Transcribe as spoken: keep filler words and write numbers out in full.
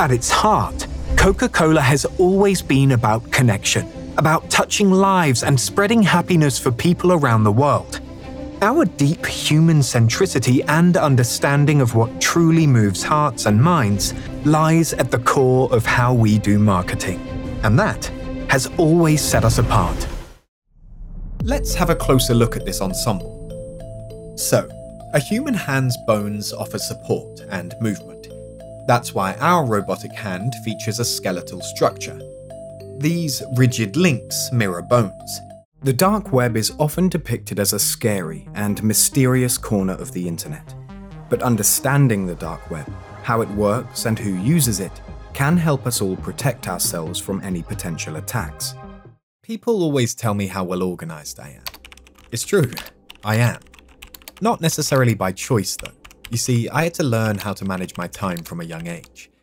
At its heart, Coca-Cola has always been about connection, about touching lives and spreading happiness for people around the world. Our deep human centricity and understanding of what truly moves hearts and minds lies at the core of how we do marketing, and that has always set us apart. Let's have a closer look at this ensemble. So, a human hand's bones offer support and movement. That's why our robotic hand features a skeletal structure. These rigid links mirror bones. The dark web is often depicted as a scary and mysterious corner of the internet. But understanding the dark web, how it works and who uses it, can help us all protect ourselves from any potential attacks. People always tell me how well organized I am. It's true, I am. Not necessarily by choice though. You see, I had to learn how to manage my time from a young age.